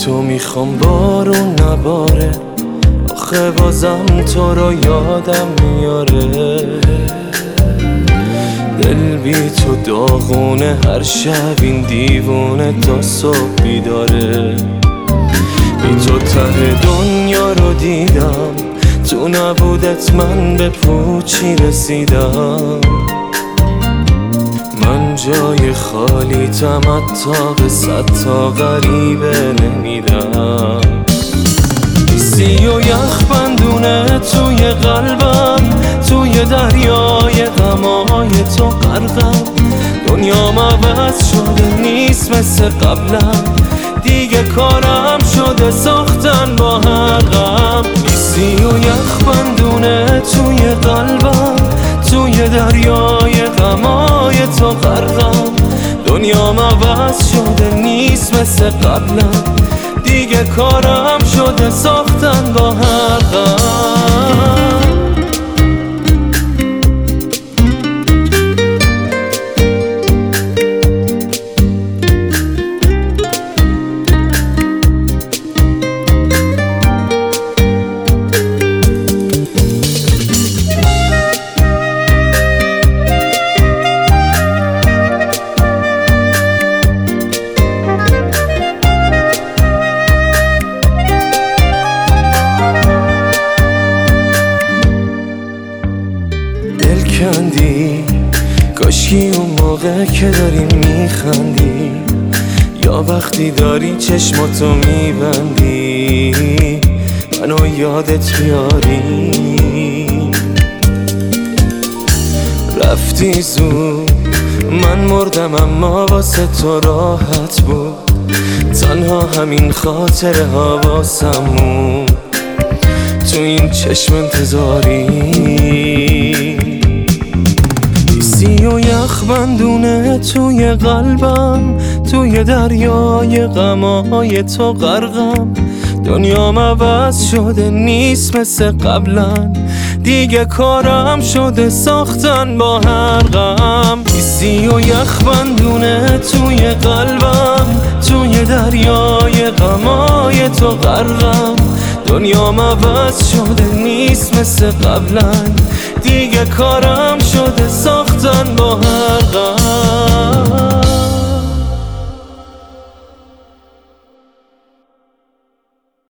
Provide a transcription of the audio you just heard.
تو میخوام بارون نباره، آخه بازم تو رو یادم میاره. دل بی تو داغونه، هر شب این دیوونه تا صبح بیداره. بی تو ته دنیا رو دیدم، تو نبودت من به پوچی رسیدم. من جای خالی تمتا به 100 تا غریبه نمیدم. سی و یخ بندونه توی قلبم، توی دریای غمای تو غرقم. دنیام عوض شده نیست مثل قبلم، دیگه کارم شده ساختن با هر غم. سی و یخ بندونه توی قلبم، توی دریای غمای تو غرقم. دنیام عوض شده نیست مثل قبلم، دیگه کارم شده ساختن با هر غم. کاشکی اون موقع که داری میخندی، یا وقتی داری چشماتو میبندی منو یادت بیاری. رفتی زود من مردم، اما واسه تو راحت بود. تنها همین خاطر حواسمون تو این چشم انتظاری. سی و یخ بندونه توی قلبم، توی دریای غمای تو غرقم. دنیام عوض شده نیست مثل قبلا، دیگه کارم شده ساختن با هر غم. سی و یخ بندونه توی قلبم، توی دریای غمای تو غرقم. دنیام عوض شده نیست مثل قبلا، دیگه کارم شده ساختن با هر غم.